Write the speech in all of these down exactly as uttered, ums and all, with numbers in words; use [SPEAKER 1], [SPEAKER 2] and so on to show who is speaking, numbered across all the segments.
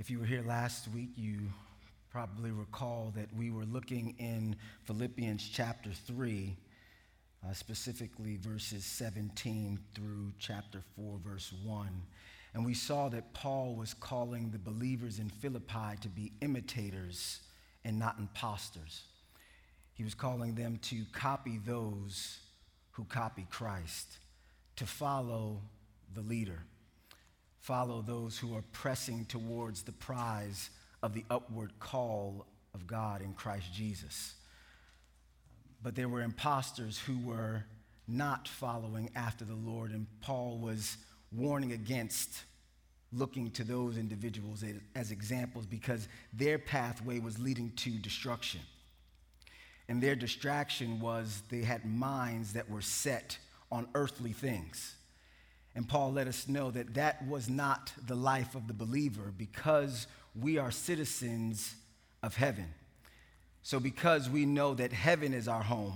[SPEAKER 1] If you were here last week, you probably recall that we were looking in Philippians chapter three, uh, specifically verses seventeen through chapter four, verse one. And we saw that Paul was calling the believers in Philippi to be imitators and not imposters. He was calling them to copy those who copy Christ, to follow the leader, follow those who are pressing towards the prize of the upward call of God in Christ Jesus. But there were imposters who were not following after the Lord, and Paul was warning against looking to those individuals as examples because their pathway was leading to destruction. And their distraction was they had minds that were set on earthly things. And Paul let us know that that was not the life of the believer because we are citizens of heaven. So because we know that heaven is our home,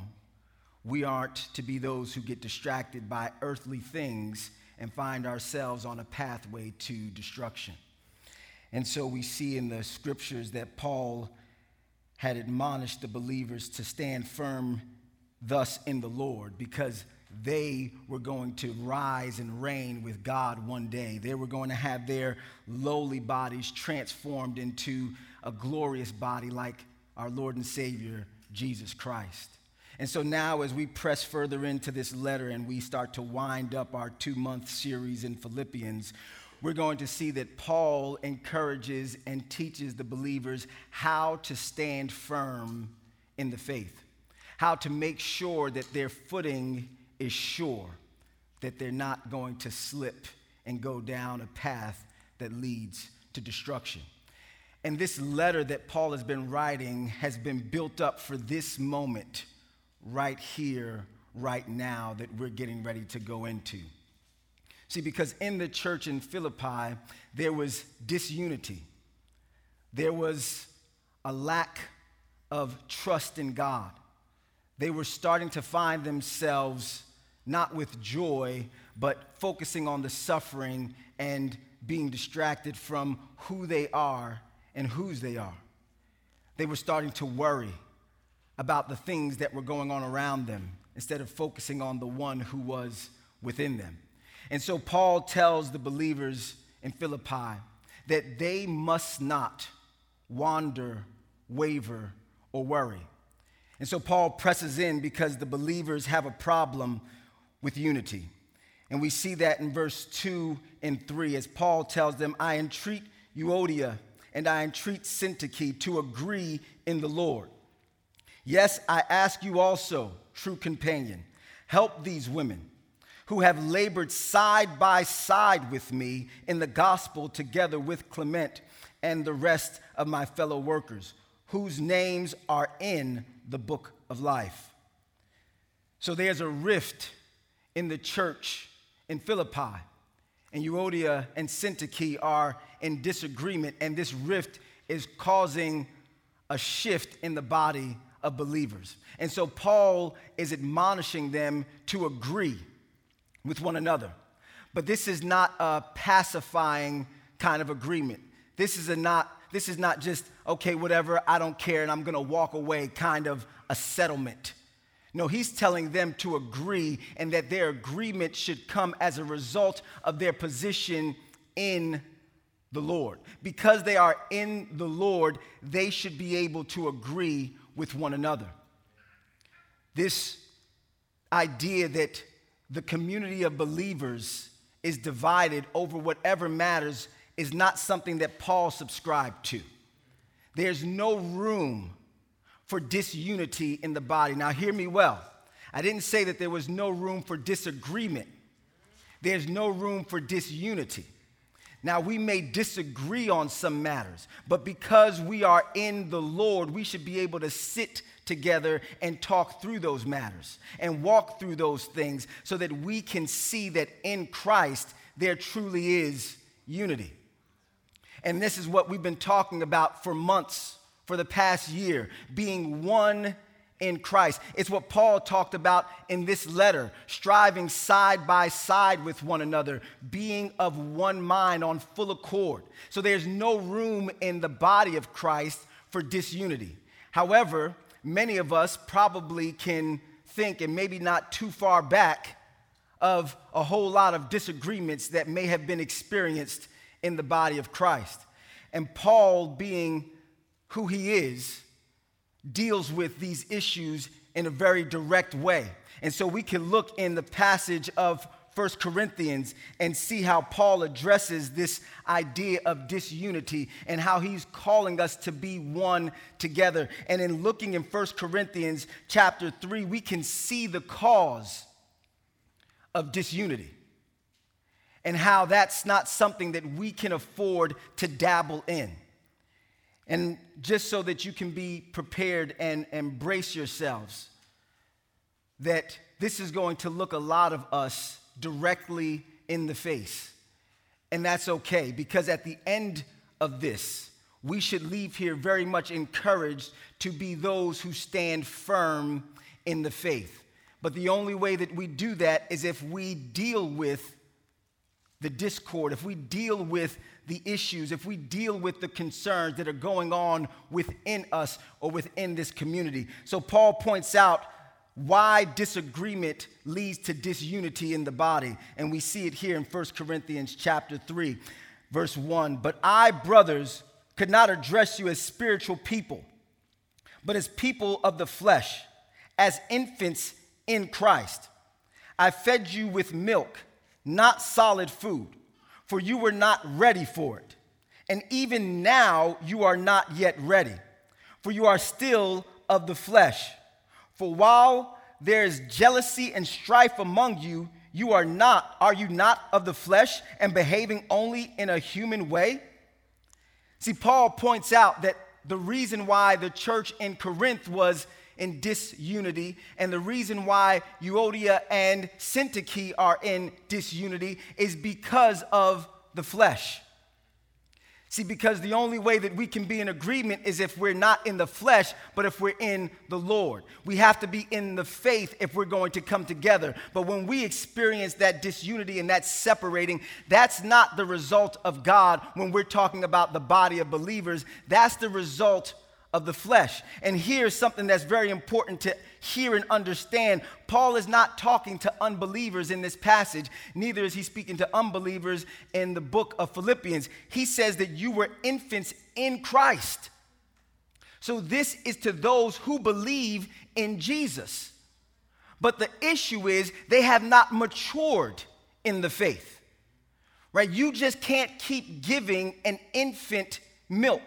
[SPEAKER 1] we aren't to be those who get distracted by earthly things and find ourselves on a pathway to destruction. And so we see in the scriptures that Paul had admonished the believers to stand firm thus in the Lord because they were going to rise and reign with God one day. They were going to have their lowly bodies transformed into a glorious body like our Lord and Savior, Jesus Christ. And so now as we press further into this letter and we start to wind up our two-month series in Philippians, we're going to see that Paul encourages and teaches the believers how to stand firm in the faith, how to make sure that their footing is sure, that they're not going to slip and go down a path that leads to destruction. And this letter that Paul has been writing has been built up for this moment right here, right now, that we're getting ready to go into. See, because in the church in Philippi, there was disunity. There was a lack of trust in God. They were starting to find themselves not with joy, but focusing on the suffering and being distracted from who they are and whose they are. They were starting to worry about the things that were going on around them instead of focusing on the one who was within them. And so Paul tells the believers in Philippi that they must not wander, waver, or worry. And so Paul presses in because the believers have a problem with unity. And we see that in verse two and three as Paul tells them, I entreat Euodia and I entreat Syntyche to agree in the Lord. Yes, I ask you also, true companion, help these women who have labored side by side with me in the gospel together with Clement and the rest of my fellow workers, whose names are in the book of life. So there's a rift in the church in Philippi, and Euodia and Syntyche are in disagreement, and this rift is causing a shift in the body of believers. And so Paul is admonishing them to agree with one another. But this is not a pacifying kind of agreement. This is a not this is not just, okay, whatever, I don't care, and I'm going to walk away kind of a settlement. No, he's telling them to agree and that their agreement should come as a result of their position in the Lord. Because they are in the Lord, they should be able to agree with one another. This idea that the community of believers is divided over whatever matters is not something that Paul subscribed to. There's no room for disunity in the body. Now, hear me well. I didn't say that there was no room for disagreement. There's no room for disunity. Now, we may disagree on some matters, but because we are in the Lord, we should be able to sit together and talk through those matters and walk through those things so that we can see that in Christ there truly is unity. And this is what we've been talking about for months, for the past year, being one in Christ. It's what Paul talked about in this letter, striving side by side with one another, being of one mind on full accord. So there's no room in the body of Christ for disunity. However, many of us probably can think, and maybe not too far back, of a whole lot of disagreements that may have been experienced in the body of Christ. And Paul, being who he is, deals with these issues in a very direct way. And so we can look in the passage of First Corinthians and see how Paul addresses this idea of disunity and how he's calling us to be one together. And in looking in First Corinthians chapter three, we can see the cause of disunity and how that's not something that we can afford to dabble in. And just so that you can be prepared and embrace yourselves, that this is going to look a lot of us directly in the face. And that's okay, because at the end of this, we should leave here very much encouraged to be those who stand firm in the faith. But the only way that we do that is if we deal with the discord, if we deal with the issues, if we deal with the concerns that are going on within us or within this community. So Paul points out why disagreement leads to disunity in the body. And we see it here in First Corinthians chapter three, verse one. But I, brothers, could not address you as spiritual people, but as people of the flesh, as infants in Christ. I fed you with milk, not solid food, for you were not ready for it. And even now you are not yet ready, for you are still of the flesh. For while there is jealousy and strife among you, you are not, are you not of the flesh and behaving only in a human way? See, Paul points out that the reason why the church in Corinth was in disunity, and the reason why Euodia and Syntyche are in disunity is because of the flesh. See, because the only way that we can be in agreement is if we're not in the flesh, but if we're in the Lord. We have to be in the faith if we're going to come together. But when we experience that disunity and that separating, that's not the result of God when we're talking about the body of believers. That's the result of the flesh. And here's something that's very important to hear and understand. Paul is not talking to unbelievers in this passage. Neither is he speaking to unbelievers in the book of Philippians. He says that you were infants in Christ. So this is to those who believe in Jesus. But the issue is they have not matured in the faith. Right? You just can't keep giving an infant milk.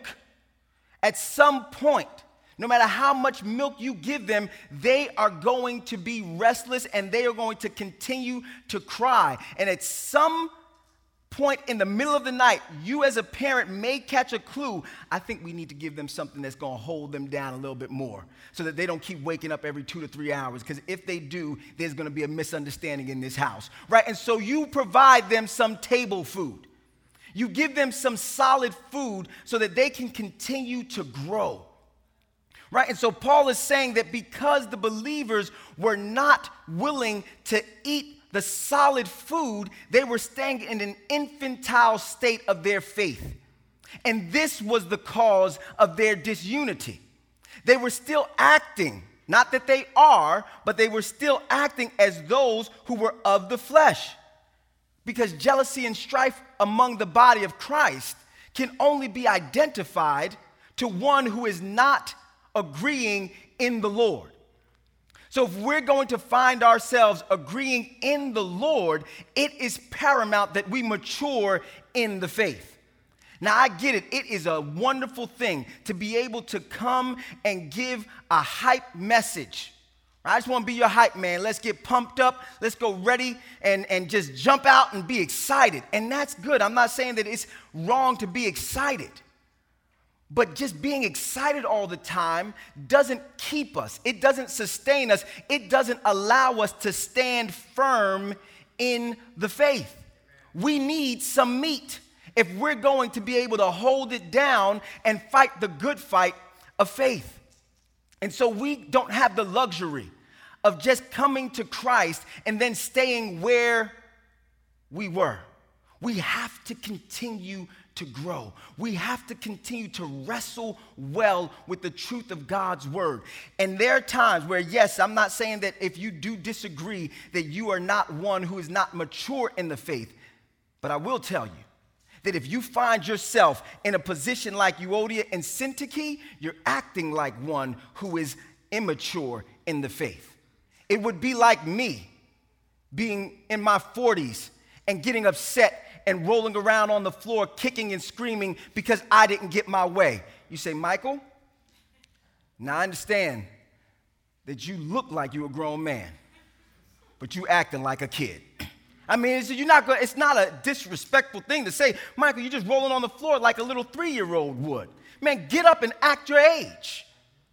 [SPEAKER 1] At some point, no matter how much milk you give them, they are going to be restless and they are going to continue to cry. And at some point in the middle of the night, you as a parent may catch a clue. I think we need to give them something that's going to hold them down a little bit more so that they don't keep waking up every two to three hours. Because if they do, there's going to be a misunderstanding in this house, right? And so you provide them some table food. You give them some solid food so that they can continue to grow, right? And so Paul is saying that because the believers were not willing to eat the solid food, they were staying in an infantile state of their faith. And this was the cause of their disunity. They were still acting, not that they are, but they were still acting as those who were of the flesh. Because jealousy and strife among the body of Christ can only be identified to one who is not agreeing in the Lord. So if we're going to find ourselves agreeing in the Lord, it is paramount that we mature in the faith. Now, I get it. It is a wonderful thing to be able to come and give a hype message. I just want to be your hype man. Let's get pumped up. Let's go ready and, and just jump out and be excited. And that's good. I'm not saying that it's wrong to be excited. But just being excited all the time doesn't keep us. It doesn't sustain us. It doesn't allow us to stand firm in the faith. We need some meat if we're going to be able to hold it down and fight the good fight of faith. And so we don't have the luxury of just coming to Christ and then staying where we were. We have to continue to grow. We have to continue to wrestle well with the truth of God's word. And there are times where, yes, I'm not saying that if you do disagree that you are not one who is not mature in the faith, but I will tell you that if you find yourself in a position like Euodia and Syntyche, you're acting like one who is immature in the faith. It would be like me being in my forties and getting upset and rolling around on the floor, kicking and screaming because I didn't get my way. You say, Michael, now I understand that you look like you're a grown man, but you acting like a kid. I mean, it's, you're not gonna, it's not a disrespectful thing to say, Michael, you're just rolling on the floor like a little three-year-old would. Man, get up and act your age.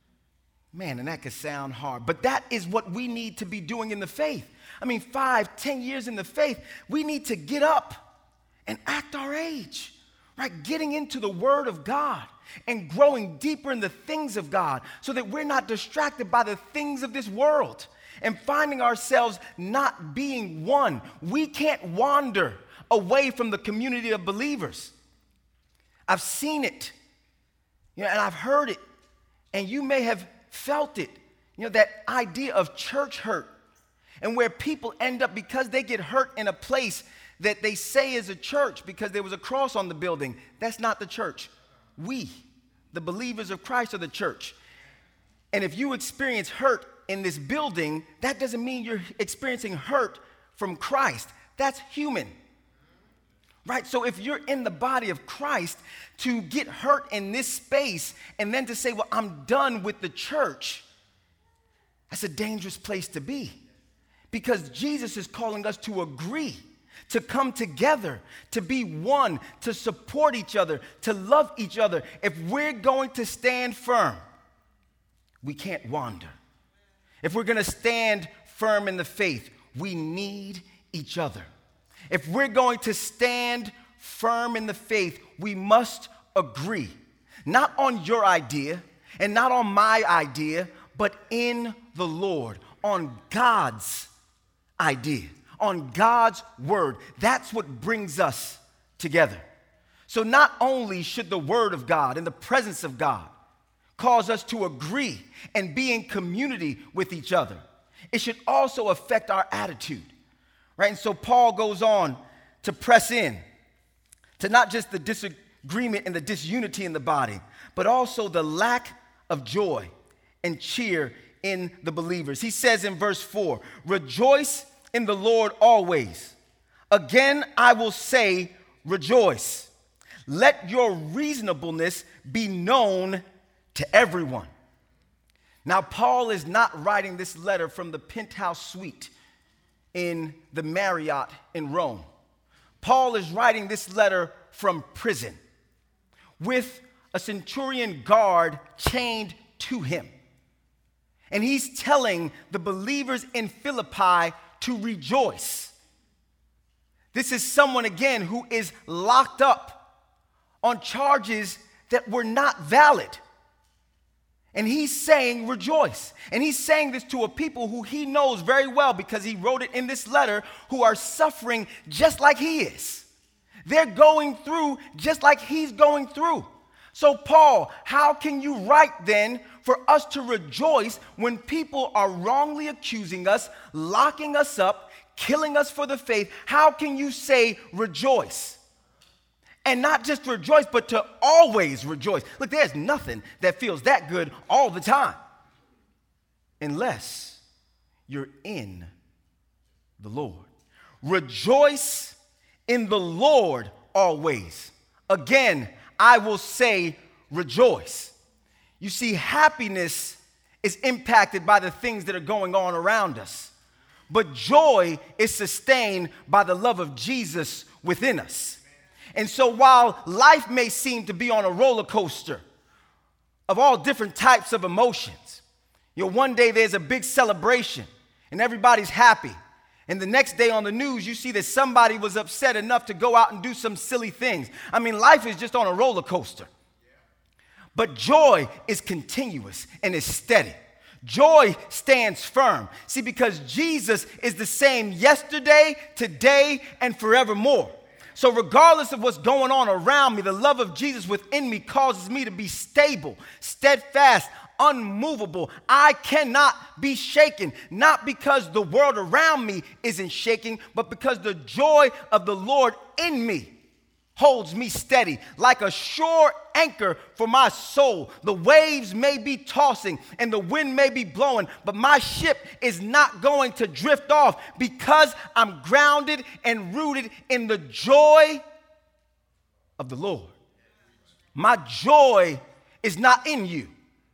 [SPEAKER 1] Man, and that could sound hard, but that is what we need to be doing in the faith. I mean, five, ten years in the faith, we need to get up and act our age, right? Getting into the Word of God and growing deeper in the things of God so that we're not distracted by the things of this world and finding ourselves not being one. We can't wander away from the community of believers. I've seen it, you know, and I've heard it, and you may have felt it, you know, that idea of church hurt, and where people end up because they get hurt in a place that they say is a church because there was a cross on the building. That's not the church. We, the believers of Christ, are the church. And if you experience hurt in this building, that doesn't mean you're experiencing hurt from Christ. That's human. Right? So if you're in the body of Christ, to get hurt in this space and then to say, well, I'm done with the church, that's a dangerous place to be. Because Jesus is calling us to agree, to come together, to be one, to support each other, to love each other. If we're going to stand firm, we can't wander. If we're going to stand firm in the faith, we need each other. If we're going to stand firm in the faith, we must agree. Not on your idea and not on my idea, but in the Lord, on God's idea, on God's word. That's what brings us together. So not only should the word of God and the presence of God cause us to agree and be in community with each other, it should also affect our attitude, right? And so Paul goes on to press in to not just the disagreement and the disunity in the body, but also the lack of joy and cheer in the believers. He says in verse four, rejoice in the Lord always. Again, I will say, rejoice. Let your reasonableness be known to everyone. Now, Paul is not writing this letter from the penthouse suite in the Marriott in Rome. Paul is writing this letter from prison with a centurion guard chained to him. And he's telling the believers in Philippi to rejoice. This is someone, again, who is locked up on charges that were not valid. And he's saying rejoice. And he's saying this to a people who he knows very well because he wrote it in this letter, who are suffering just like he is. They're going through just like he's going through. So Paul, how can you write then for us to rejoice when people are wrongly accusing us, locking us up, killing us for the faith? How can you say rejoice? And not just rejoice, but to always rejoice. Look, there's nothing that feels that good all the time unless you're in the Lord. Rejoice in the Lord always. Again, I will say rejoice. You see, happiness is impacted by the things that are going on around us, but joy is sustained by the love of Jesus within us. And so while life may seem to be on a roller coaster of all different types of emotions, you know, one day there's a big celebration and everybody's happy. And the next day on the news, you see that somebody was upset enough to go out and do some silly things. I mean, life is just on a roller coaster. But joy is continuous and is steady. Joy stands firm. See, because Jesus is the same yesterday, today, and forevermore. So regardless of what's going on around me, the love of Jesus within me causes me to be stable, steadfast, unmovable. I cannot be shaken, not because the world around me isn't shaking, but because the joy of the Lord in me holds me steady like a sure anchor for my soul. The waves may be tossing and the wind may be blowing, but my ship is not going to drift off because I'm grounded and rooted in the joy of the Lord. My joy is not in you.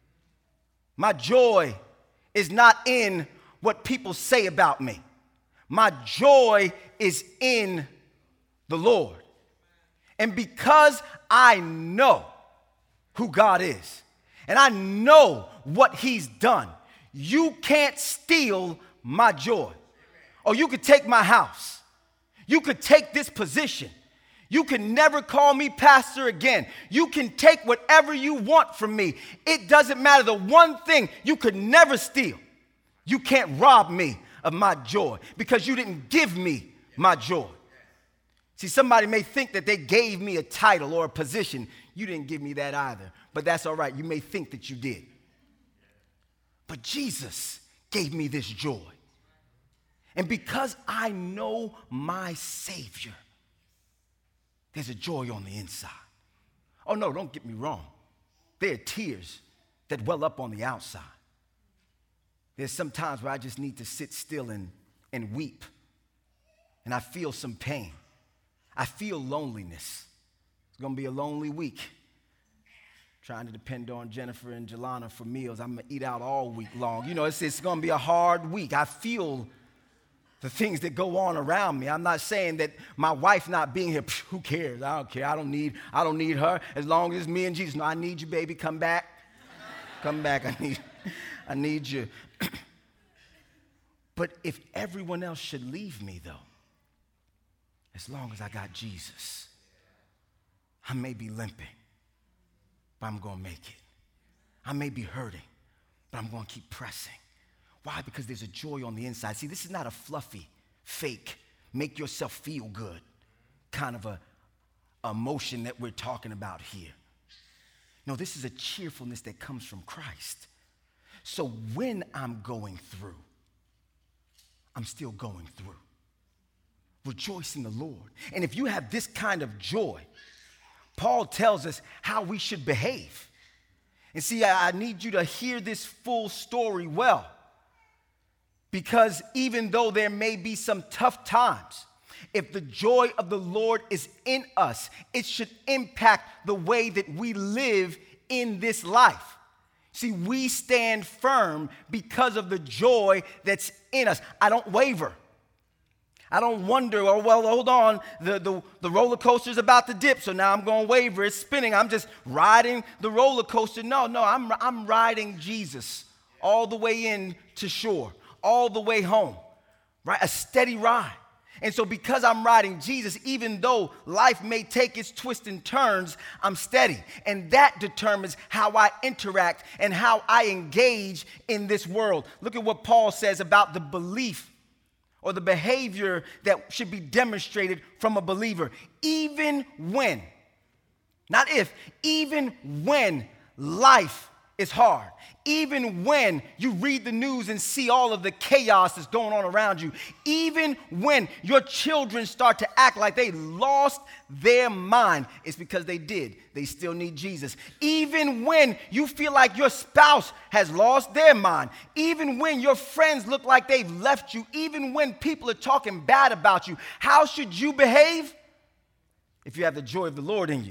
[SPEAKER 1] My joy is not in what people say about me. My joy is in the Lord. And because I know who God is, and I know what he's done, you can't steal my joy. Or you could take my house. You could take this position. You can never call me pastor again. You can take whatever you want from me. It doesn't matter. The one thing you could never steal, you can't rob me of my joy because you didn't give me my joy. See, somebody may think that they gave me a title or a position. You didn't give me that either, but that's all right. You may think that you did. But Jesus gave me this joy. And because I know my Savior, there's a joy on the inside. Oh, no, don't get me wrong. There are tears that well up on the outside. There's some times where I just need to sit still and, and weep, and I feel some pain. I feel loneliness. It's going to be a lonely week. Trying to depend on Jennifer and Jelana for meals. I'm going to eat out all week long. You know, it's, it's going to be a hard week. I feel the things that go on around me. I'm not saying that my wife not being here, who cares? I don't care. I don't need, I don't need her as long as it's me and Jesus. No, I need you, baby. Come back. Come back. I need, I need you. But if everyone else should leave me, though, as long as I got Jesus, I may be limping, but I'm going to make it. I may be hurting, but I'm going to keep pressing. Why? Because there's a joy on the inside. See, this is not a fluffy, fake, make yourself feel good kind of a emotion that we're talking about here. No, this is a cheerfulness that comes from Christ. So when I'm going through, I'm still going through. Rejoice in the Lord. And if you have this kind of joy, Paul tells us how we should behave. And see, I need you to hear this full story well. Because even though there may be some tough times, if the joy of the Lord is in us, it should impact the way that we live in this life. See, we stand firm because of the joy that's in us. I don't waver. I don't wonder, oh, well, hold on, the, the, the roller coaster's about to dip, so now I'm going to waver. It's spinning. I'm just riding the roller coaster. No, no, I'm, I'm riding Jesus all the way in to shore, all the way home, right? A steady ride. And so because I'm riding Jesus, even though life may take its twists and turns, I'm steady. And that determines how I interact and how I engage in this world. Look at what Paul says about the belief or the behavior that should be demonstrated from a believer. Even when, not if, even when life is hard, even when you read the news and see all of the chaos that's going on around you, even when your children start to act like they lost their mind, it's because they did. They still need Jesus. Even when you feel like your spouse has lost their mind, even when your friends look like they've left you, even when people are talking bad about you, how should you behave? If you have the joy of the Lord in you.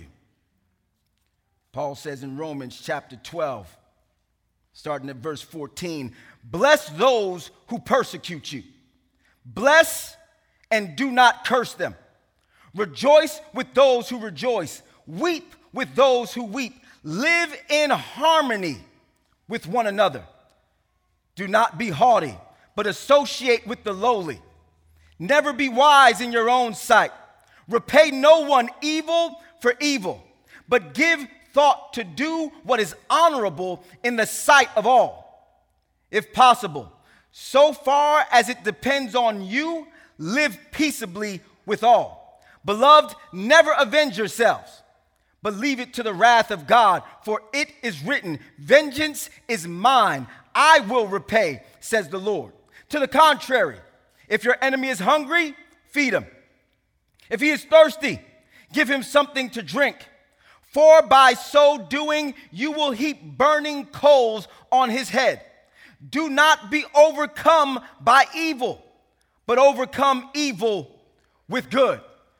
[SPEAKER 1] Paul says in Romans chapter twelve, starting at verse fourteen, bless those who persecute you. Bless and do not curse them. Rejoice with those who rejoice. Weep with those who weep. Live in harmony with one another. Do not be haughty, but associate with the lowly. Never be wise in your own sight. Repay no one evil for evil, but give thought to do what is honorable in the sight of all. If possible, so far as it depends on you, live peaceably with all. Beloved, never avenge yourselves, but leave it to the wrath of God, for it is written, vengeance is mine, I will repay, says the Lord. To the contrary, if your enemy is hungry, feed him. If he is thirsty, give him something to drink. For by so doing, you will heap burning coals on his head. Do not be overcome by evil, but overcome evil with good.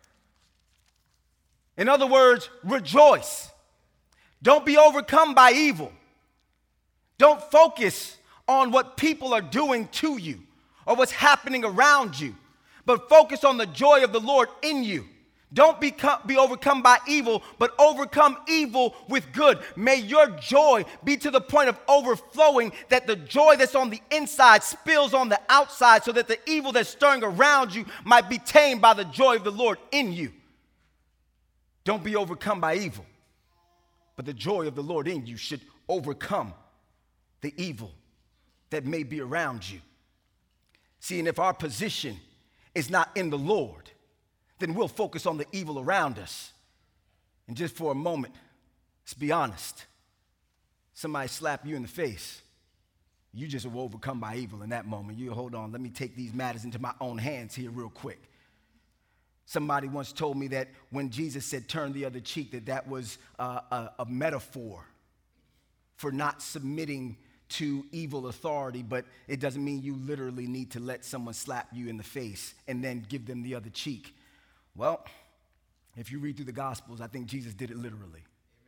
[SPEAKER 1] In other words, rejoice. Don't be overcome by evil. Don't focus on what people are doing to you or what's happening around you, but focus on the joy of the Lord in you. Don't become, be overcome by evil, but overcome evil with good. May your joy be to the point of overflowing, that the joy that's on the inside spills on the outside, so that the evil that's stirring around you might be tamed by the joy of the Lord in you. Don't be overcome by evil, but the joy of the Lord in you should overcome the evil that may be around you. See, and if our position is not in the Lord, then we'll focus on the evil around us. And just for a moment, let's be honest. Somebody slap you in the face, you just were overcome by evil in that moment. You hold on, let me take these matters into my own hands here real quick. Somebody once told me that when Jesus said turn the other cheek, that that was uh, a, a metaphor for not submitting to evil authority, but it doesn't mean you literally need to let someone slap you in the face and then give them the other cheek. Well, if you read through the Gospels, I think Jesus did it literally. Amen.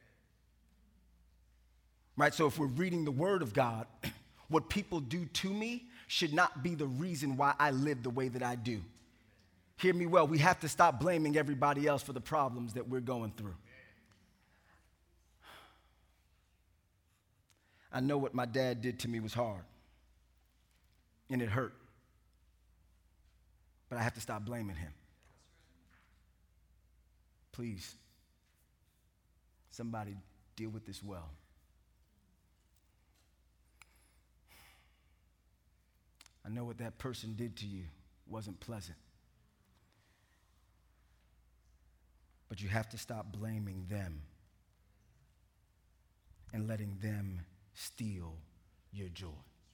[SPEAKER 1] Right? So if we're reading the Word of God, what people do to me should not be the reason why I live the way that I do. Hear me well. We have to stop blaming everybody else for the problems that we're going through. I know what my dad did to me was hard, and it hurt, but I have to stop blaming him. Please, somebody deal with this well. I know what that person did to you wasn't pleasant, but you have to stop blaming them and letting them steal your joy.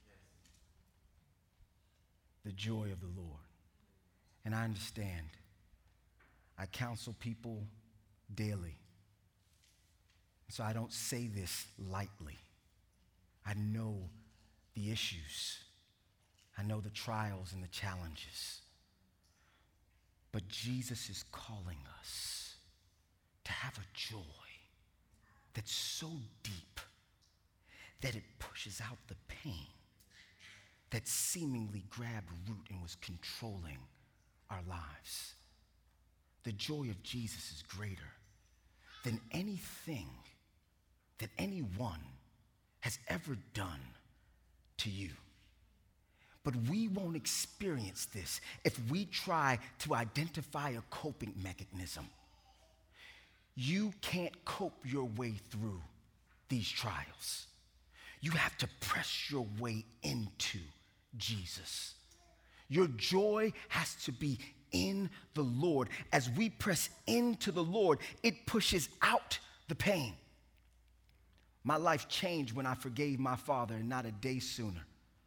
[SPEAKER 1] The joy of the Lord. And I understand. I counsel people daily. So I don't say this lightly. I know the issues. I know the trials and the challenges. But Jesus is calling us to have a joy that's so deep that it pushes out the pain that seemingly grabbed root and was controlling our lives. The joy of Jesus is greater than anything that anyone has ever done to you. But we won't experience this if we try to identify a coping mechanism. You can't cope your way through these trials. You have to press your way into Jesus. Your joy has to be in the Lord. As we press into the Lord, it pushes out the pain. My life changed when I forgave my father, and not a day sooner.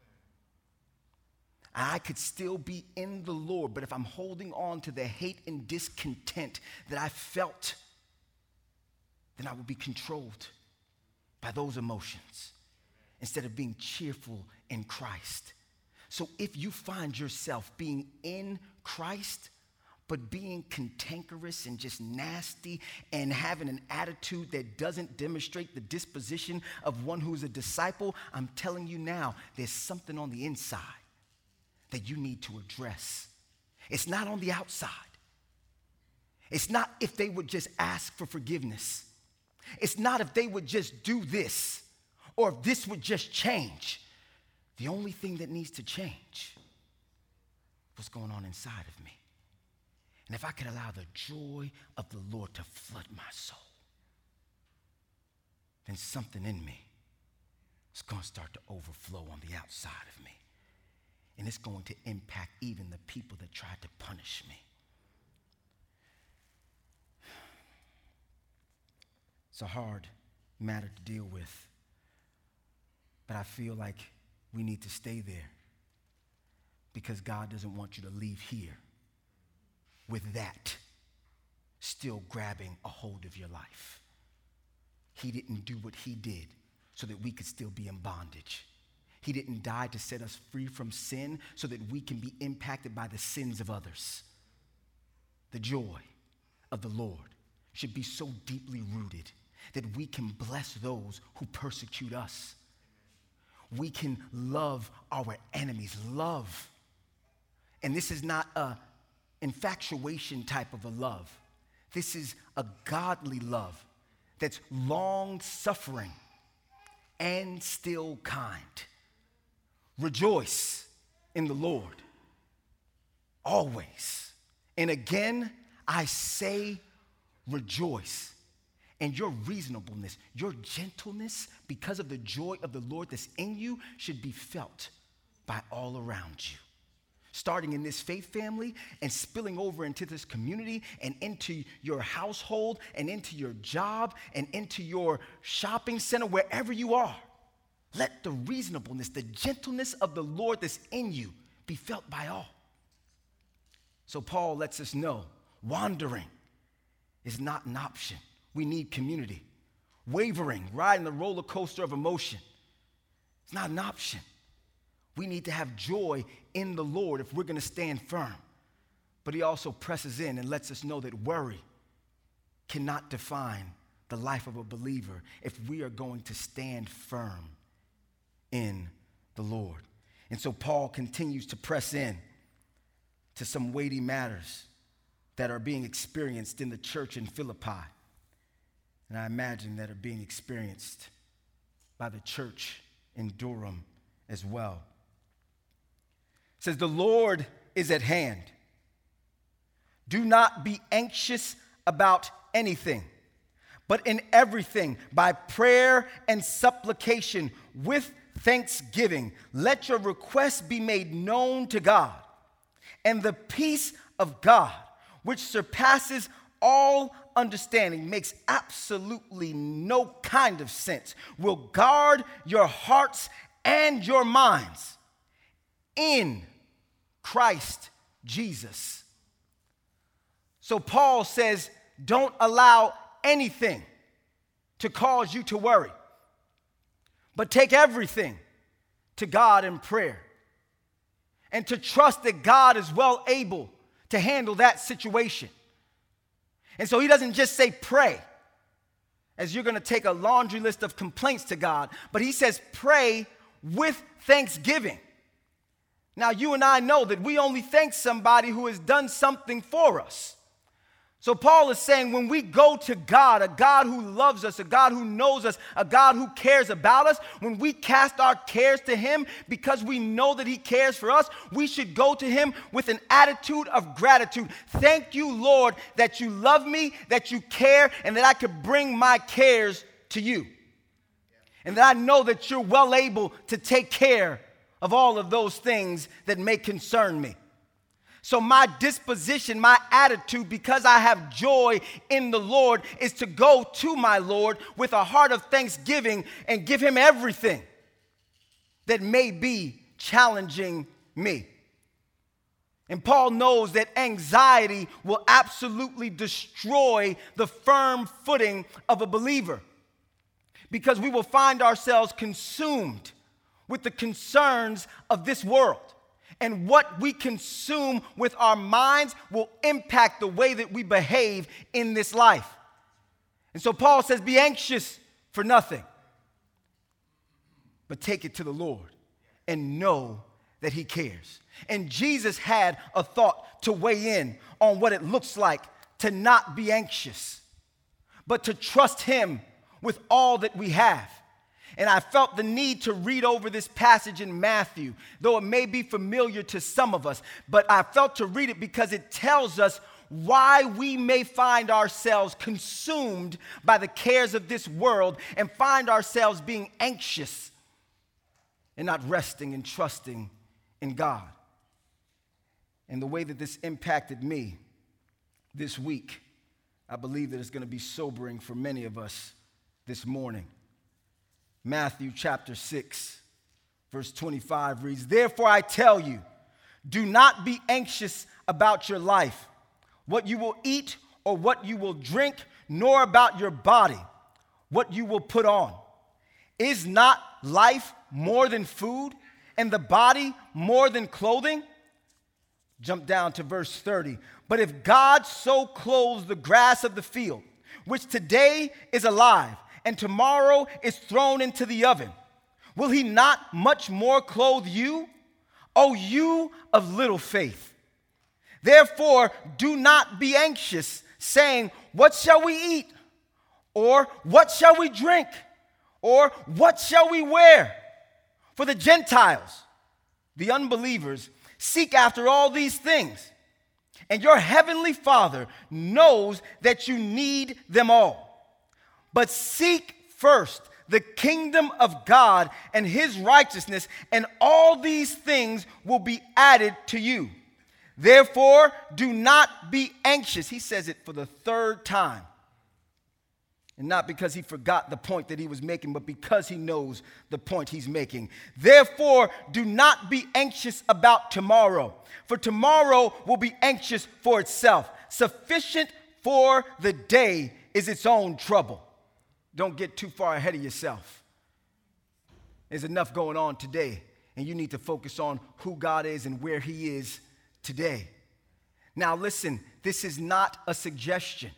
[SPEAKER 1] I could still be in the Lord, but if I'm holding on to the hate and discontent that I felt, then I will be controlled by those emotions instead of being cheerful in Christ. So if you find yourself being in Christ, but being cantankerous and just nasty and having an attitude that doesn't demonstrate the disposition of one who's a disciple, I'm telling you now, there's something on the inside that you need to address. It's not on the outside. It's not if they would just ask for forgiveness. It's not if they would just do this or if this would just change. The only thing that needs to change is what's going on inside of me. And if I could allow the joy of the Lord to flood my soul, then something in me is going to start to overflow on the outside of me. And it's going to impact even the people that tried to punish me. It's a hard matter to deal with, but I feel like we need to stay there because God doesn't want you to leave here with that still grabbing a hold of your life. He didn't do what he did so that we could still be in bondage. He didn't die to set us free from sin so that we can be impacted by the sins of others. The joy of the Lord should be so deeply rooted that we can bless those who persecute us. We can love our enemies. Love. And this is not a infatuation type of a love. This is a godly love that's long-suffering and still kind. Rejoice in the Lord always. And again, I say rejoice. And your reasonableness, your gentleness, because of the joy of the Lord that's in you, should be felt by all around you. Starting in this faith family and spilling over into this community and into your household and into your job and into your shopping center, wherever you are. Let the reasonableness, the gentleness of the Lord that's in you be felt by all. So Paul lets us know wandering is not an option. We need community. Wavering, riding the roller coaster of emotion, it's not an option. We need to have joy in the Lord if we're going to stand firm. But he also presses in and lets us know that worry cannot define the life of a believer if we are going to stand firm in the Lord. And so Paul continues to press in to some weighty matters that are being experienced in the church in Philippi. And I imagine that are being experienced by the church in Durham as well. It says, the Lord is at hand. Do not be anxious about anything, but in everything, by prayer and supplication, with thanksgiving, let your requests be made known to God. And the peace of God, which surpasses all understanding, makes absolutely no kind of sense, will guard your hearts and your minds in Christ Jesus. So Paul says, don't allow anything to cause you to worry, but take everything to God in prayer and to trust that God is well able to handle that situation. And so he doesn't just say pray, as you're going to take a laundry list of complaints to God, but he says pray with thanksgiving. Now, you and I know that we only thank somebody who has done something for us. So Paul is saying when we go to God, a God who loves us, a God who knows us, a God who cares about us, when we cast our cares to him because we know that he cares for us, we should go to him with an attitude of gratitude. Thank you, Lord, that you love me, that you care, and that I could bring my cares to you. And that I know that you're well able to take care of all of those things that may concern me. So my disposition, my attitude, because I have joy in the Lord, is to go to my Lord with a heart of thanksgiving and give him everything that may be challenging me. And Paul knows that anxiety will absolutely destroy the firm footing of a believer, because we will find ourselves consumed with the concerns of this world. And what we consume with our minds will impact the way that we behave in this life. And so Paul says, be anxious for nothing, but take it to the Lord and know that he cares. And Jesus had a thought to weigh in on what it looks like to not be anxious, but to trust him with all that we have. And I felt the need to read over this passage in Matthew, though it may be familiar to some of us, but I felt to read it because it tells us why we may find ourselves consumed by the cares of this world and find ourselves being anxious and not resting and trusting in God. And the way that this impacted me this week, I believe that it's going to be sobering for many of us this morning. Matthew chapter six, verse twenty-five reads, "Therefore I tell you, do not be anxious about your life, what you will eat or what you will drink, nor about your body, what you will put on. Is not life more than food, and the body more than clothing?" Jump down to verse thirty. "But if God so clothes the grass of the field, which today is alive, and tomorrow is thrown into the oven, will he not much more clothe you, O you of little faith? Therefore, do not be anxious, saying, what shall we eat? Or what shall we drink? Or what shall we wear? For the Gentiles, the unbelievers, seek after all these things, and your heavenly Father knows that you need them all. But seek first the kingdom of God and his righteousness, and all these things will be added to you. Therefore, do not be anxious." He says it for the third time. And not because he forgot the point that he was making, but because he knows the point he's making. "Therefore, do not be anxious about tomorrow, for tomorrow will be anxious for itself. Sufficient for the day is its own trouble." Don't get too far ahead of yourself. There's enough going on today, and you need to focus on who God is and where he is today. Now listen, this is not a suggestion.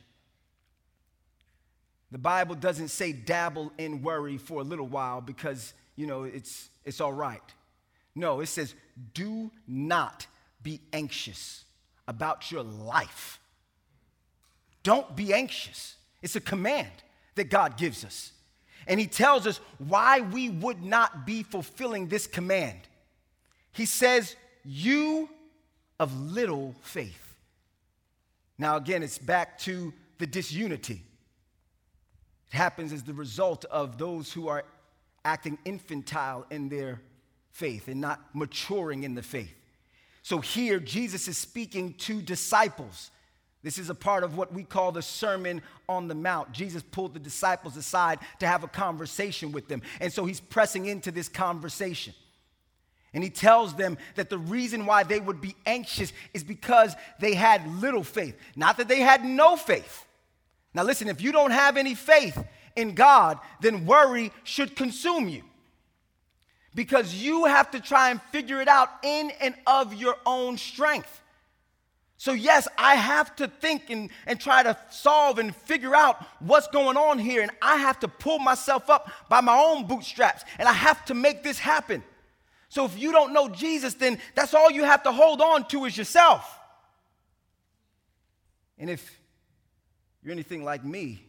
[SPEAKER 1] The Bible doesn't say dabble in worry for a little while because, you know, it's, it's all right. No, it says do not be anxious about your life. Don't be anxious. It's a command that God gives us. And he tells us why we would not be fulfilling this command. He says, you of little faith. Now again, it's back to the disunity. It happens as the result of those who are acting infantile in their faith and not maturing in the faith. So here, Jesus is speaking to disciples. This is a part of what we call the Sermon on the Mount. Jesus pulled the disciples aside to have a conversation with them. And so he's pressing into this conversation. And he tells them that the reason why they would be anxious is because they had little faith. Not that they had no faith. Now listen, if you don't have any faith in God, then worry should consume you. Because you have to try and figure it out in and of your own strength. So yes, I have to think and, and try to solve and figure out what's going on here. And I have to pull myself up by my own bootstraps. And I have to make this happen. So if you don't know Jesus, then that's all you have to hold on to is yourself. And if you're anything like me,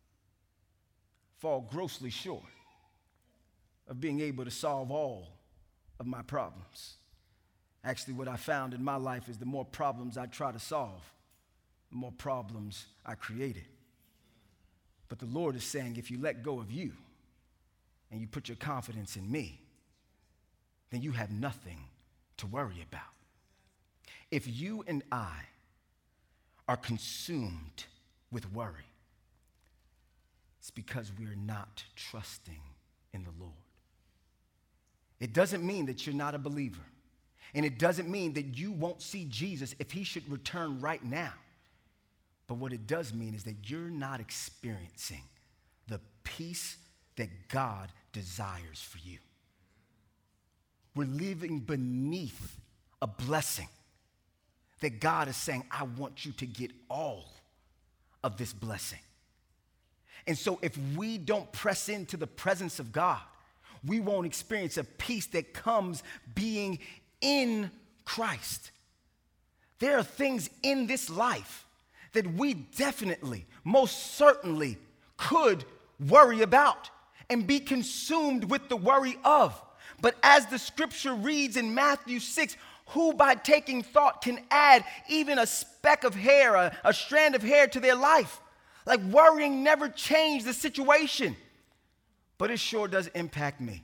[SPEAKER 1] fall grossly short of being able to solve all of my problems. Actually, what I found in my life is the more problems I try to solve, the more problems I created. But the Lord is saying, if you let go of you and you put your confidence in me, then you have nothing to worry about. If you and I are consumed with worry, it's because we're not trusting in the Lord. It doesn't mean that you're not a believer. And it doesn't mean that you won't see Jesus if he should return right now. But what it does mean is that you're not experiencing the peace that God desires for you. We're living beneath a blessing that God is saying, I want you to get all of this blessing. And so if we don't press into the presence of God, we won't experience a peace that comes being in Christ. There are things in this life that we definitely, most certainly could worry about and be consumed with the worry of. But as the scripture reads in Matthew six, who by taking thought can add even a speck of hair, a, a strand of hair to their life. Like worrying never changed the situation, but it sure does impact me.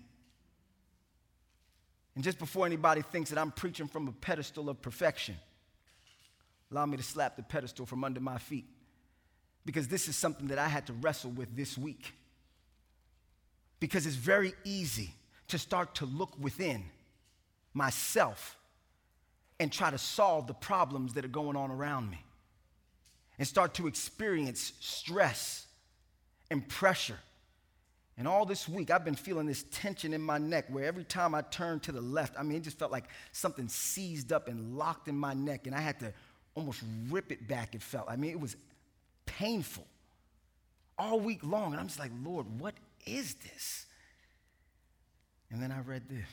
[SPEAKER 1] And just before anybody thinks that I'm preaching from a pedestal of perfection, allow me to slap the pedestal from under my feet, because this is something that I had to wrestle with this week. Because it's very easy to start to look within myself and try to solve the problems that are going on around me, and start to experience stress and pressure. And all this week, I've been feeling this tension in my neck where every time I turned to the left, I mean, it just felt like something seized up and locked in my neck, and I had to almost rip it back, it felt. I mean, it was painful all week long. And I'm just like, Lord, what is this? And then I read this. It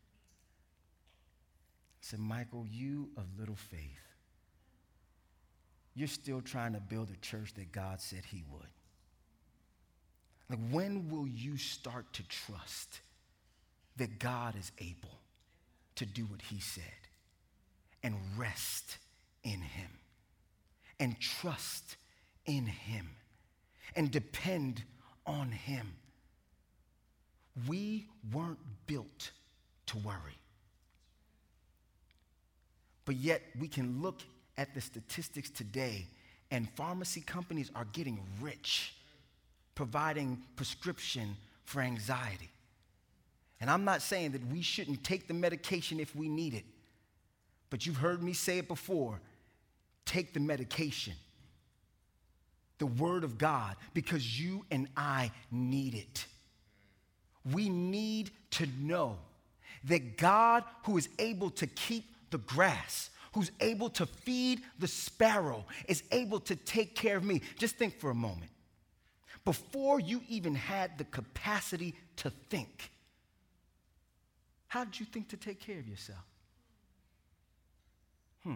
[SPEAKER 1] said, Michael, you of little faith, you're still trying to build a church that God said he would. Like, when will you start to trust that God is able to do what he said, and rest in him, and trust in him, and depend on him? We weren't built to worry. But yet we can look at the statistics today, and pharmacy companies are getting rich providing prescription for anxiety. And I'm not saying that we shouldn't take the medication if we need it, but you've heard me say it before, take the medication, the word of God, because you and I need it. We need to know that God, who is able to keep the grass, who's able to feed the sparrow, is able to take care of me. Just think for a moment. Before you even had the capacity to think, how did you think to take care of yourself? Hmm.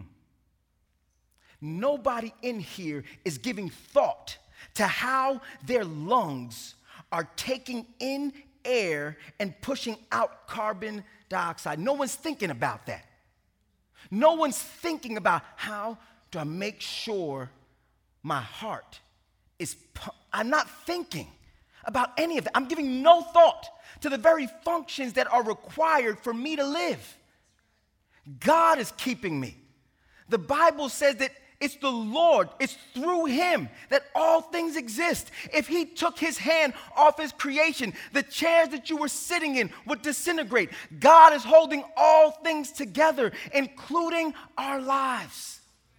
[SPEAKER 1] Nobody in here is giving thought to how their lungs are taking in air and pushing out carbon dioxide. No one's thinking about that. No one's thinking about, how do I make sure my heart is pu- I'm not thinking about any of that. I'm giving no thought to the very functions that are required for me to live. God is keeping me. The Bible says that it's the Lord, it's through him that all things exist. If he took his hand off his creation, the chairs that you were sitting in would disintegrate. God is holding all things together, including our lives.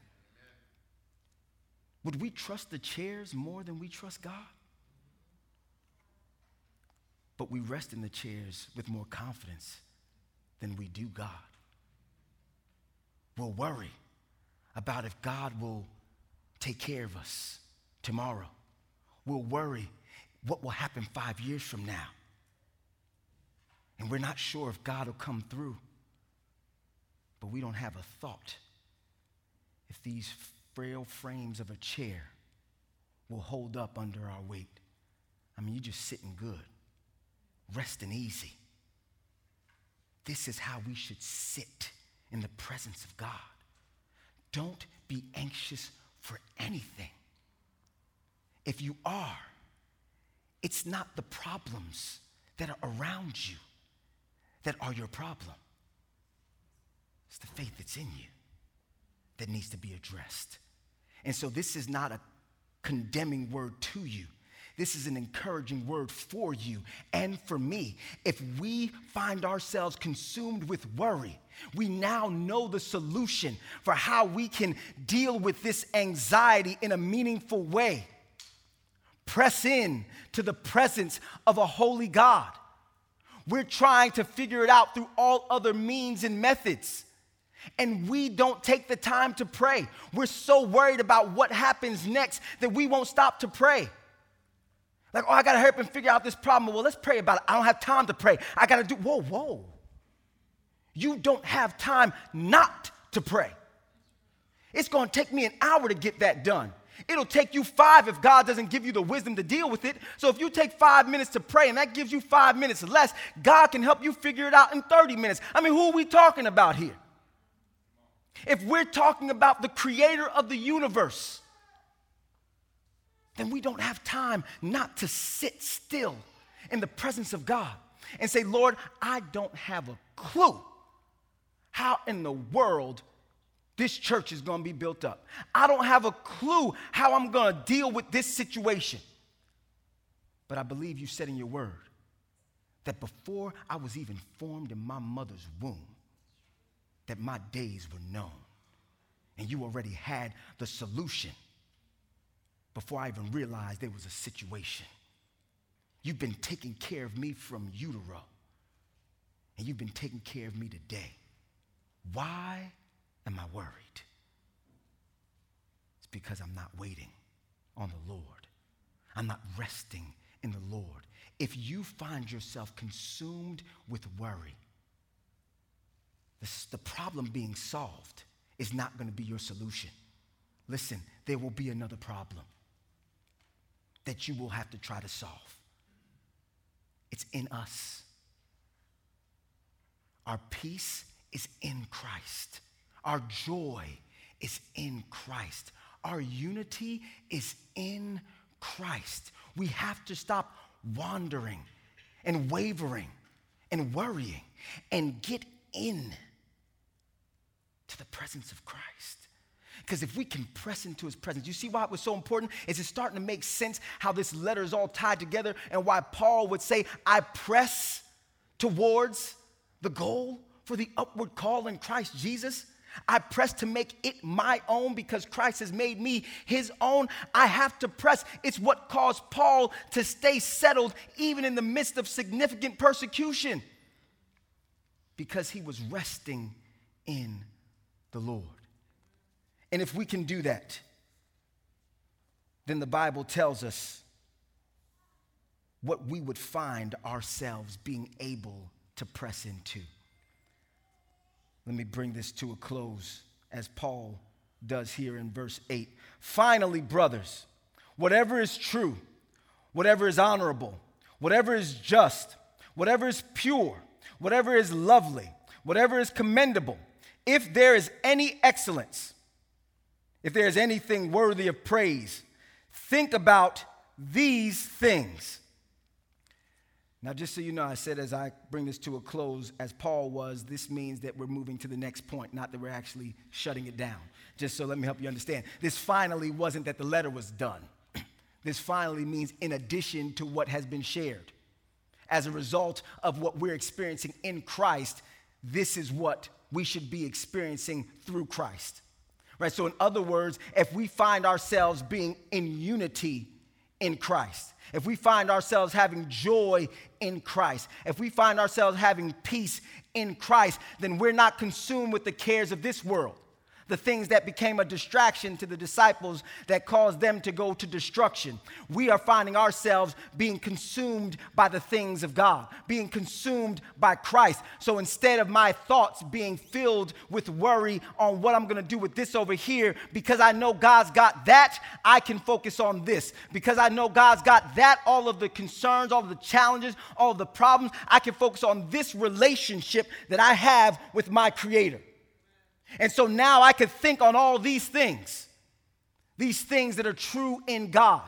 [SPEAKER 1] Would we trust the chairs more than we trust God? But we rest in the chairs with more confidence than we do God. We'll worry about if God will take care of us tomorrow. We'll worry what will happen five years from now. And we're not sure if God will come through. But we don't have a thought if these frail frames of a chair will hold up under our weight. I mean, you're just sitting good, resting easy. This is how we should sit in the presence of God. Don't be anxious for anything. If you are, it's not the problems that are around you that are your problem. It's the faith that's in you that needs to be addressed. And so this is not a condemning word to you. This is an encouraging word for you and for me. If we find ourselves consumed with worry, we now know the solution for how we can deal with this anxiety in a meaningful way. Press in to the presence of a holy God. We're trying to figure it out through all other means and methods. And we don't take the time to pray. We're so worried about what happens next that we won't stop to pray. Like, oh, I got to hurry up and figure out this problem. Well, let's pray about it. I don't have time to pray. I got to do, whoa, whoa. You don't have time not to pray. It's going to take me an hour to get that done. It'll take you five if God doesn't give you the wisdom to deal with it. So if you take five minutes to pray and that gives you five minutes less, God can help you figure it out in thirty minutes. I mean, who are we talking about here? if we're talking about the creator of the universe, then we don't have time not to sit still in the presence of God and say, Lord, I don't have a clue how in the world this church is going to be built up. I don't have a clue how I'm going to deal with this situation. But I believe you said in your word that before I was even formed in my mother's womb, that my days were known. And you already had the solution before I even realized there was a situation. You've been taking care of me from utero, and you've been taking care of me today. Why am I worried? It's because I'm not waiting on the Lord. I'm not resting in the Lord. If you find yourself consumed with worry, this, the problem being solved is not going to be your solution. Listen, there will be another problem that you will have to try to solve. It's in us. Our peace is in Christ. Our joy is in Christ. Our unity is in Christ. We have to stop wandering and wavering and worrying and get in to the presence of Christ. Because if we can press into his presence, you see why it was so important? Is it's starting to make sense how this letter is all tied together and why Paul would say, I press towards the goal for the upward call in Christ Jesus. I press to make it my own because Christ has made me his own. I have to press. It's what caused Paul to stay settled even in the midst of significant persecution because he was resting in the Lord. And if we can do that, then the Bible tells us what we would find ourselves being able to press into. Let me bring this to a close as Paul does here in verse eight. Finally, brothers, whatever is true, whatever is honorable, whatever is just, whatever is pure, whatever is lovely, whatever is commendable, if there is any excellence, if there is anything worthy of praise, think about these things. Now, just so you know, I said as I bring this to a close, as Paul was, this means that we're moving to the next point, not that we're actually shutting it down. Just so let me help you understand. This finally wasn't that the letter was done. This finally means in addition to what has been shared. As a result of what we're experiencing in Christ, this is what we should be experiencing through Christ. Right? So in other words, if we find ourselves being in unity in Christ, if we find ourselves having joy in Christ, if we find ourselves having peace in Christ, then we're not consumed with the cares of this world, the things that became a distraction to the disciples that caused them to go to destruction. We are finding ourselves being consumed by the things of God, being consumed by Christ. So instead of my thoughts being filled with worry on what I'm going to do with this over here, because I know God's got that, I can focus on this. Because I know God's got that, all of the concerns, all of the challenges, all of the problems, I can focus on this relationship that I have with my Creator. And so now I could think on all these things, these things that are true in God.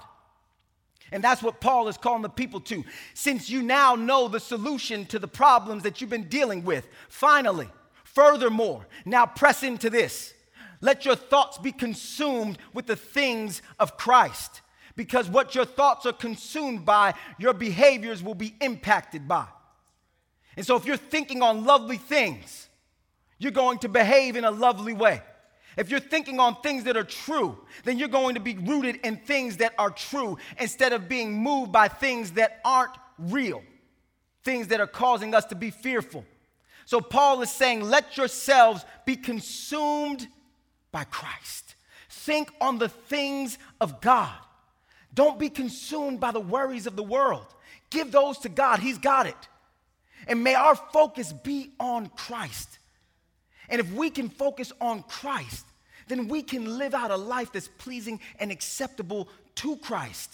[SPEAKER 1] And that's what Paul is calling the people to. Since you now know the solution to the problems that you've been dealing with, finally, furthermore, now press into this. Let your thoughts be consumed with the things of Christ. Because what your thoughts are consumed by, your behaviors will be impacted by. And so if you're thinking on lovely things, you're going to behave in a lovely way. If you're thinking on things that are true, then you're going to be rooted in things that are true instead of being moved by things that aren't real, things that are causing us to be fearful. So Paul is saying, let yourselves be consumed by Christ. Think on the things of God. Don't be consumed by the worries of the world. Give those to God. He's got it. And may our focus be on Christ. And if we can focus on Christ, then we can live out a life that's pleasing and acceptable to Christ.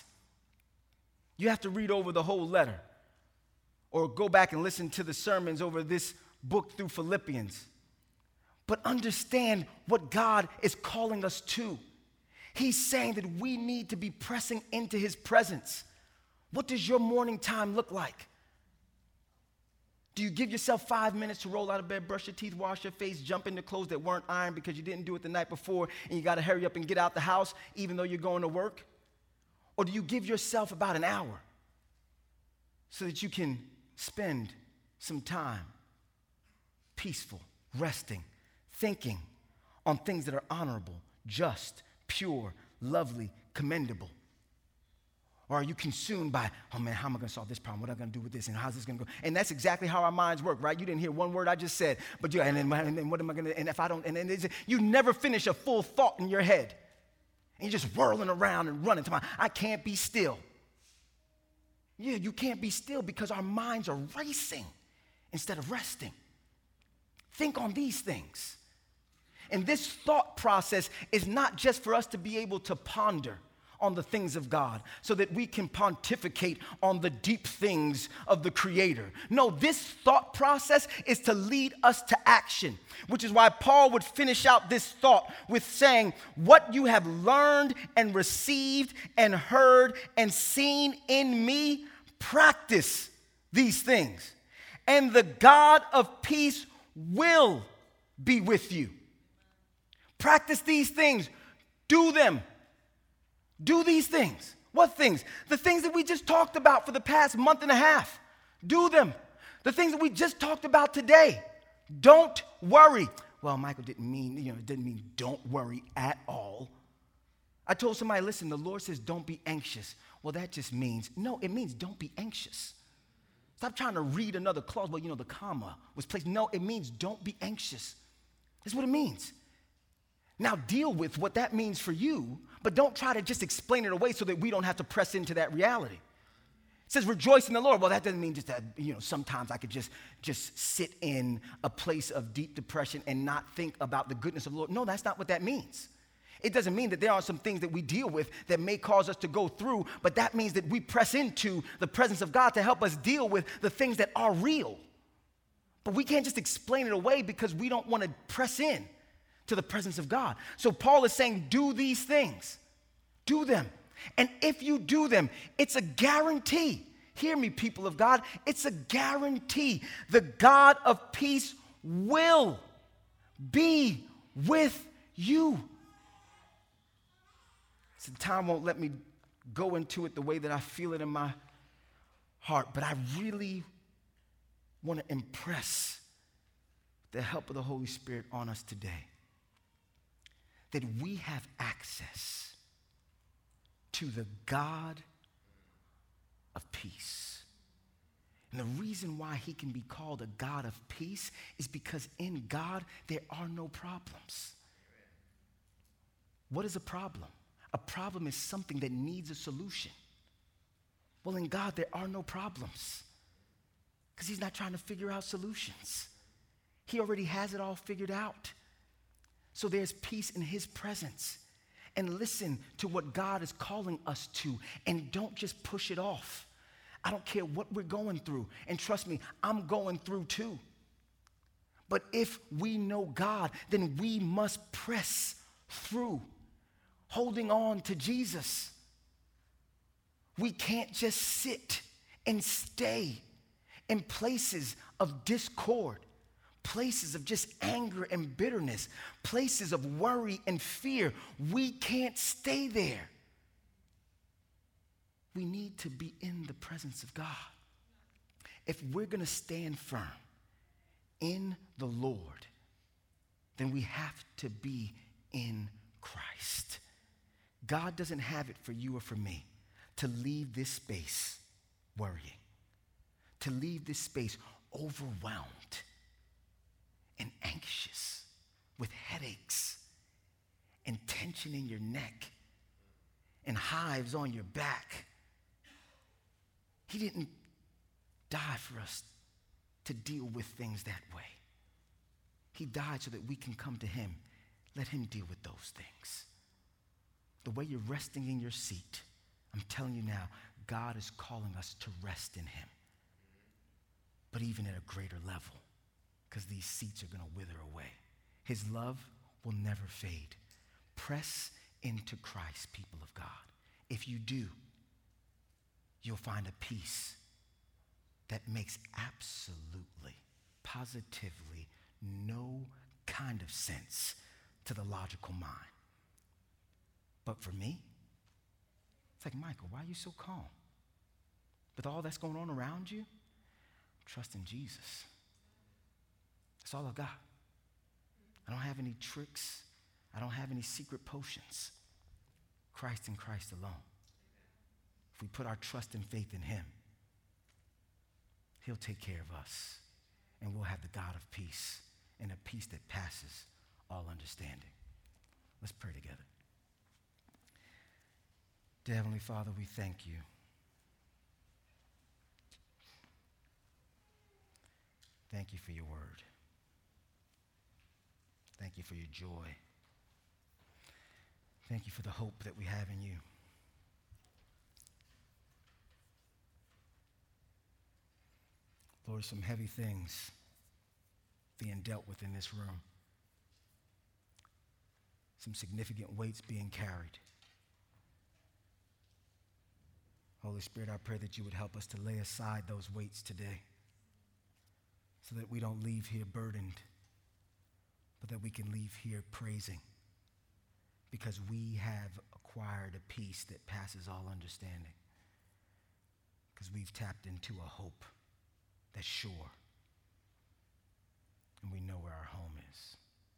[SPEAKER 1] You have to read over the whole letter or go back and listen to the sermons over this book through Philippians. but understand what God is calling us to. He's saying that we need to be pressing into his presence. What does your morning time look like? Do you give yourself five minutes to roll out of bed, brush your teeth, wash your face, jump into clothes that weren't ironed because you didn't do it the night before and you got to hurry up and get out the house even though you're going to work? Or do you give yourself about an hour so that you can spend some time peaceful, resting, thinking on things that are honorable, just, pure, lovely, commendable? Or are you consumed by, oh man, how am I going to solve this problem? What am I going to do with this? And how's this going to go? And that's exactly how our minds work, right? You didn't hear one word I just said, but yeah, and then, and then what am I going to, and if I don't, and then it's, you never finish a full thought in your head. And you're just whirling around and running to my, I can't be still. Yeah, you can't be still because our minds are racing instead of resting. Think on these things. And this thought process is not just for us to be able to ponder on the things of God so that we can pontificate on the deep things of the Creator. No, this thought process is to lead us to action, which is why Paul would finish out this thought with saying, what you have learned and received and heard and seen in me, practice these things, and the God of peace will be with you. Practice these things. Do them. Do these things. What things? The things that we just talked about for the past month and a half. Do them. The things that we just talked about today. Don't worry. Well, Michael didn't mean, you know, it didn't mean don't worry at all. I told somebody, listen, the Lord says don't be anxious. Well, that just means, no, it means don't be anxious. Stop trying to read another clause. Well, you know, the comma was placed. No, it means don't be anxious. That's what it means. Now deal with what that means for you, but don't try to just explain it away so that we don't have to press into that reality. It says rejoice in the Lord. Well, that doesn't mean just that, you know, sometimes I could just, just sit in a place of deep depression and not think about the goodness of the Lord. No, that's not what that means. It doesn't mean that there are some things that we deal with that may cause us to go through, but that means that we press into the presence of God to help us deal with the things that are real. But we can't just explain it away because we don't want to press in to the presence of God. So Paul is saying, do these things. Do them. And if you do them, it's a guarantee. Hear me, people of God. It's a guarantee. The God of peace will be with you. So time won't let me go into it the way that I feel it in my heart, but I really want to impress the help of the Holy Spirit on us today. That we have access to the God of peace. And the reason why he can be called a God of peace is because in God there are no problems. What is a problem? A problem is something that needs a solution. Well, in God there are no problems because he's not trying to figure out solutions. He already has it all figured out. So there's peace in his presence. And listen to what God is calling us to, and don't just push it off. I don't care what we're going through. And trust me, I'm going through too. But if we know God, then we must press through, holding on to Jesus. We can't just sit and stay in places of discord, places of just anger and bitterness, places of worry and fear. We can't stay there. We need to be in the presence of God. If we're going to stand firm in the Lord, then we have to be in Christ. God doesn't have it for you or for me to leave this space worrying, to leave this space overwhelmed and anxious with headaches and tension in your neck and hives on your back. He didn't die for us to deal with things that way. He died so that we can come to him. Let him deal with those things. The way you're resting in your seat, I'm telling you now, God is calling us to rest in him. But even at a greater level, because these seats are going to wither away. His love will never fade. Press into Christ, people of God. If you do, you'll find a peace that makes absolutely, positively no kind of sense to the logical mind. But for me, it's like, Michael, why are you so calm? With all that's going on around you, trust in Jesus. That's all I've got. I don't have any tricks. I don't have any secret potions. Christ and Christ alone. If we put our trust and faith in him, he'll take care of us, and we'll have the God of peace, and a peace that passes all understanding. Let's pray together. Dear Heavenly Father, we thank you. Thank you for your word. Thank you for your joy. Thank you for the hope that we have in you. Lord, some heavy things being dealt with in this room. Some significant weights being carried. Holy Spirit, I pray that you would help us to lay aside those weights today so that we don't leave here burdened, but that we can leave here praising because we have acquired a peace that passes all understanding because we've tapped into a hope that's sure, and we know where our home is.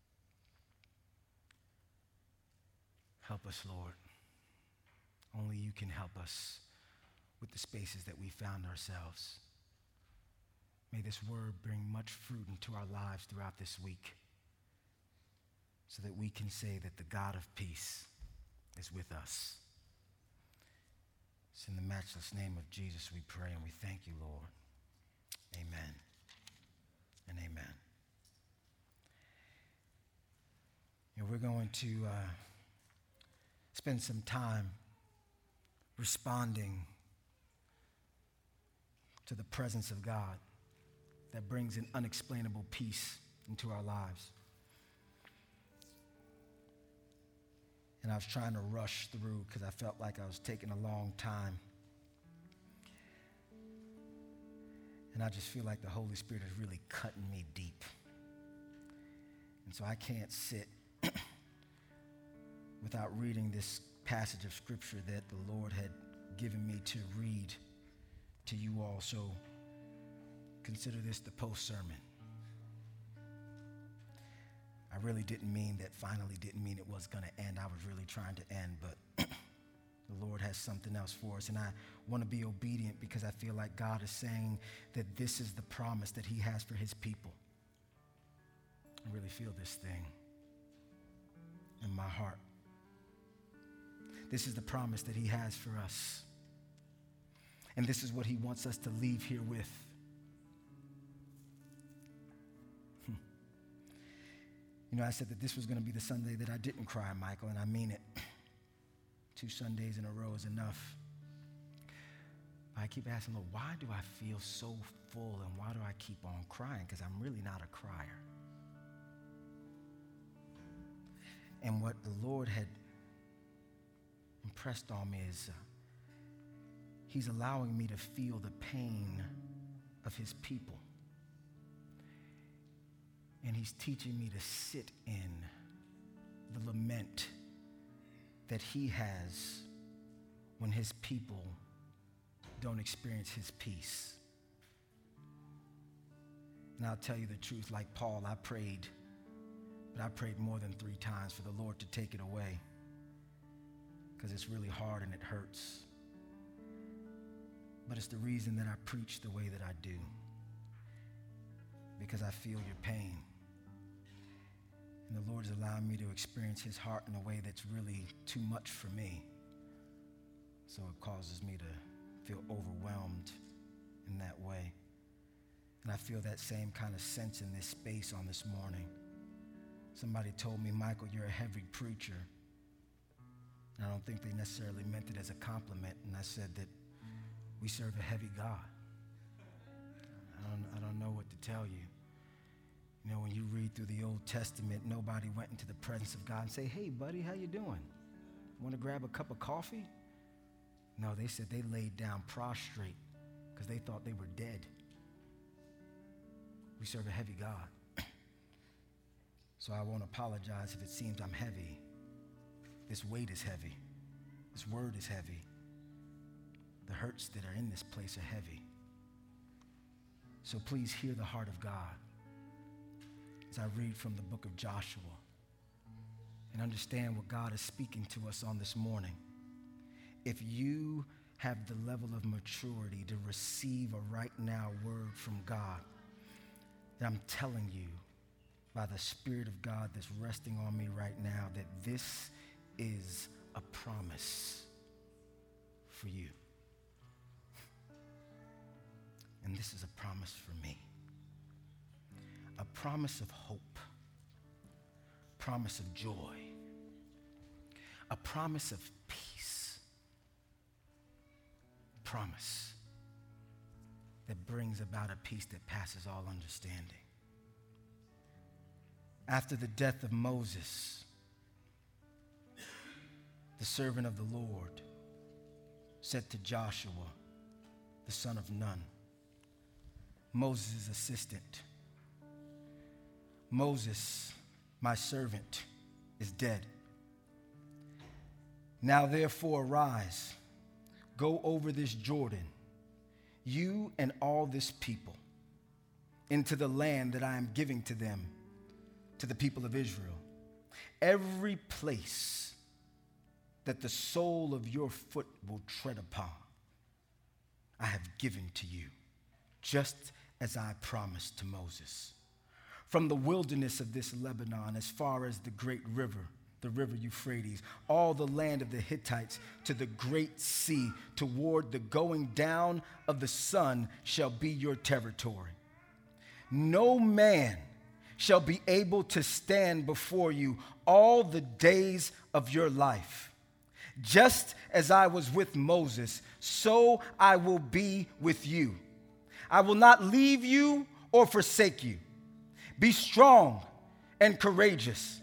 [SPEAKER 1] Help us, Lord. Only you can help us with the spaces that we found ourselves. May this word bring much fruit into our lives throughout this week so that we can say that the God of peace is with us. It's in the matchless name of Jesus we pray, and we thank you, Lord. Amen and amen. And we're going to uh, spend some time responding to the presence of God that brings an unexplainable peace into our lives. And I was trying to rush through because I felt like I was taking a long time. And I just feel like the Holy Spirit is really cutting me deep. And so I can't sit without reading this passage of Scripture that the Lord had given me to read to you all. So consider this the post-sermon. I really didn't mean that, finally didn't mean it was going to end. I was really trying to end, but the Lord has something else for us. And I want to be obedient because I feel like God is saying that this is the promise that he has for his people. I really feel this thing in my heart. This is the promise that he has for us. And this is what he wants us to leave here with. Hmm. You know, I said that this was going to be the Sunday that I didn't cry, Michael, and I mean it. Two Sundays in a row is enough. I keep asking, Lord, why do I feel so full and why do I keep on crying? Because I'm really not a crier. And what the Lord had impressed on me is uh, he's allowing me to feel the pain of his people. And he's teaching me to sit in the lament that he has when his people don't experience his peace. And I'll tell you the truth, like Paul, I prayed, but I prayed more than three times for the Lord to take it away because it's really hard and it hurts. But it's the reason that I preach the way that I do, because I feel your pain. And the Lord is allowing me to experience his heart in a way that's really too much for me. So it causes me to feel overwhelmed in that way. And I feel that same kind of sense in this space on this morning. Somebody told me, Michael, you're a heavy preacher. And I don't think they necessarily meant it as a compliment. And I said that we serve a heavy God. I don't, I don't know what to tell you. You know, when you read through the Old Testament, nobody went into the presence of God and say, hey, buddy, how you doing? Want to grab a cup of coffee? No, they said they laid down prostrate because they thought they were dead. We serve a heavy God. So I won't apologize if it seems I'm heavy. This weight is heavy. This word is heavy. The hurts that are in this place are heavy. So please hear the heart of God as I read from the book of Joshua and understand what God is speaking to us on this morning. If you have the level of maturity to receive a right now word from God, then I'm telling you by the Spirit of God that's resting on me right now that this is a promise for you. And this is a promise for me. A promise of hope, promise of joy, a promise of peace, promise that brings about a peace that passes all understanding. After the death of Moses, the servant of the Lord said to Joshua, the son of Nun, Moses' assistant, Moses, my servant, is dead. Now therefore arise, go over this Jordan, you and all this people, into the land that I am giving to them, to the people of Israel. Every place that the sole of your foot will tread upon, I have given to you, just as I promised to Moses. From the wilderness of this Lebanon, as far as the great river, the river Euphrates, all the land of the Hittites, to the great sea, toward the going down of the sun shall be your territory. No man shall be able to stand before you all the days of your life. Just as I was with Moses, so I will be with you. I will not leave you or forsake you. Be strong and courageous,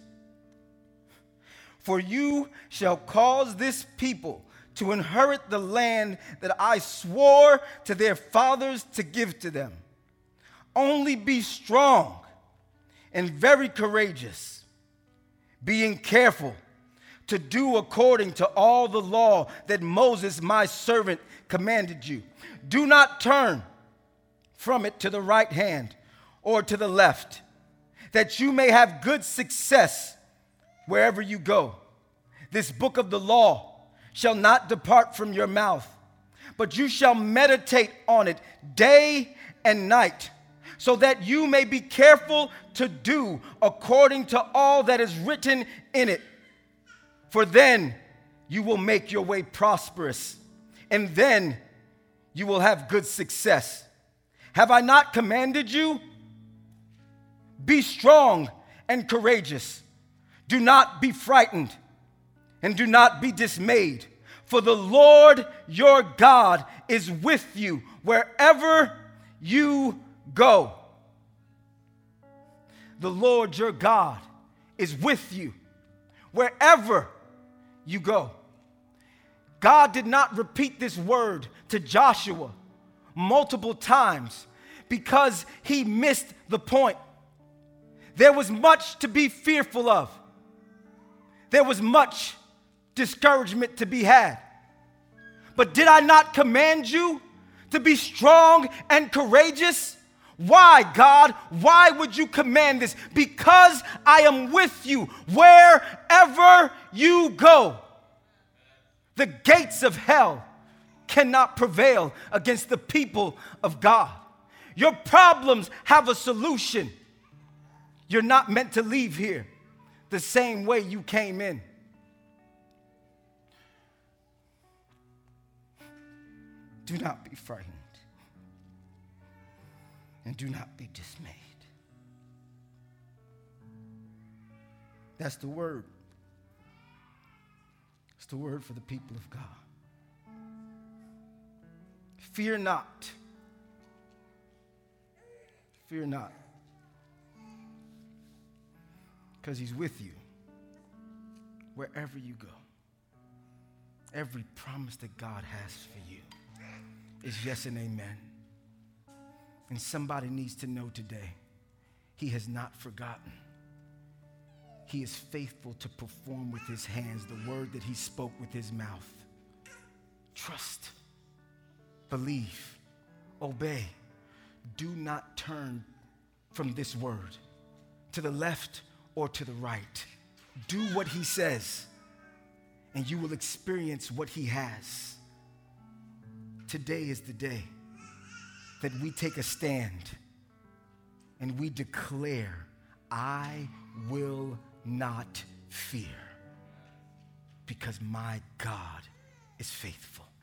[SPEAKER 1] for you shall cause this people to inherit the land that I swore to their fathers to give to them. Only be strong and very courageous, being careful to do according to all the law that Moses, my servant, commanded you. Do not turn from it to the right hand or to the left, that you may have good success wherever you go. This book of the law shall not depart from your mouth, but you shall meditate on it day and night, so that you may be careful to do according to all that is written in it. For then you will make your way prosperous, and then you will have good success. Have I not commanded you? Be strong and courageous. Do not be frightened, and do not be dismayed, for the Lord your God is with you wherever you go. The Lord your God is with you wherever you go. God did not repeat this word to Joshua multiple times because he missed the point. There was much to be fearful of. There was much discouragement to be had. But did I not command you to be strong and courageous? Why, God? Why would you command this? Because I am with you wherever you go. The gates of hell cannot prevail against the people of God. Your problems have a solution. You're not meant to leave here the same way you came in. Do not be frightened, and do not be dismayed. That's the word. It's the word for the people of God. Fear not. Fear not. because he's with you wherever you go. Every promise that God has for you is yes and amen. And somebody needs to know today, he has not forgotten. He is faithful to perform with his hands the word that he spoke with his mouth. Trust, believe, obey. Do not turn from this word to the left or to the right. Do what he says, and you will experience what he has. Today is the day that we take a stand and we declare, I will not fear, because my God is faithful.